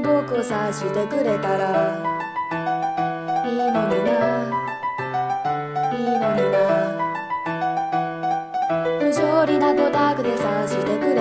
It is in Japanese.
僕を察してくれたらいいのにないいのにな。不条理な語沢で察してくれ